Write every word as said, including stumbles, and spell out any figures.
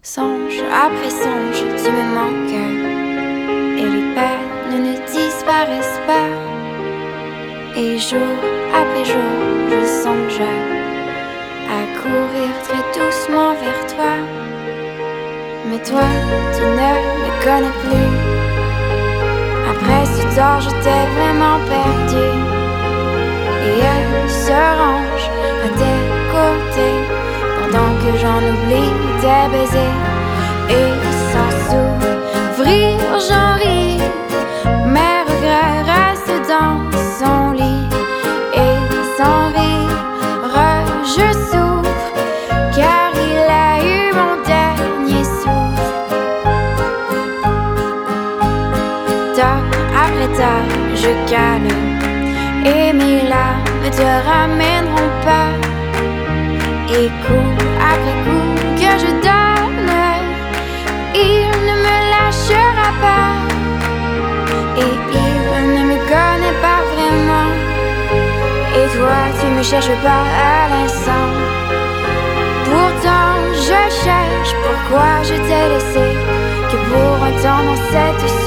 Songe après songe, tu me manques, et les peines ne disparaissent pas. Et jour après jour, je songe à courir très doucement vers toi. Mais toi, tu ne me connais plus. Après ce temps, je t'ai vraiment perdu. Et elle se range à tes côtés pendant que j'en oublie tes baisers. Et sans s'ouvrir, j'en ris. Mes regrets restent dans son lit. Et sans rire, je souffre, car il a eu mon dernier souffle. Tard après tard, je calme, et mes larmes ne te ramèneront pas. Et coup après coup que je donne, il ne me lâchera pas. Et il ne me connaît pas vraiment. Et toi, tu me cherches pas à l'instant. Pourtant, je cherche pourquoi je t'ai laissé, que pour un temps dans cette